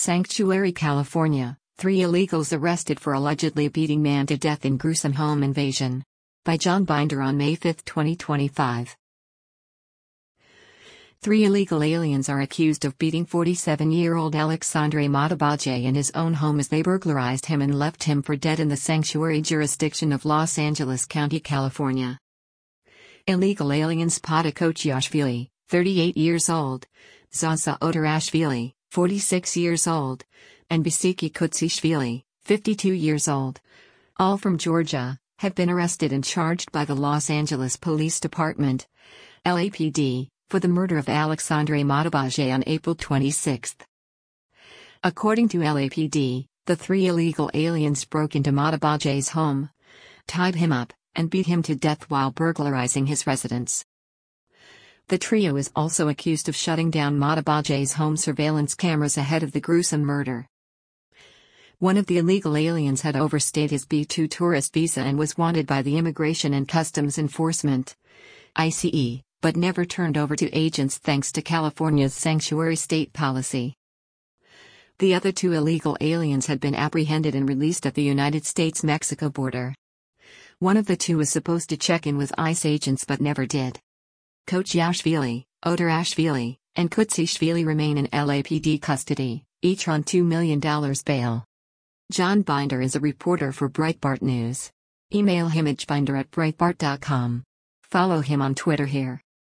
Sanctuary, California, 3 illegals arrested for allegedly beating man to death in gruesome home invasion. By John Binder on May 5, 2025. 3 illegal aliens are accused of beating 47-year-old Alexandre Matabaje in his own home as they burglarized him and left him for dead in the Sanctuary jurisdiction of Los Angeles County, California. Illegal aliens Pata Kochiashvili, 38 years old, Zaza Otarashvili, 46 years old, and Bisiki Kutsishvili, 52 years old, all from Georgia, have been arrested and charged by the Los Angeles Police Department, LAPD, for the murder of Alexandre Matabaje on April 26. According to LAPD, the 3 illegal aliens broke into Matabaje's home, tied him up, and beat him to death while burglarizing his residence. The trio is also accused of shutting down Matabaje's home surveillance cameras ahead of the gruesome murder. One of the illegal aliens had overstayed his B-2 tourist visa and was wanted by the Immigration and Customs Enforcement (ICE), but never turned over to agents thanks to California's sanctuary state policy. The other 2 illegal aliens had been apprehended and released at the United States-Mexico border. One of the 2 was supposed to check in with ICE agents but never did. Kochiashvili, Otarashvili, and Kutsishvili remain in LAPD custody, each on $2 million bail. John Binder is a reporter for Breitbart News. Email him at binder@breitbart.com. Follow him on Twitter here.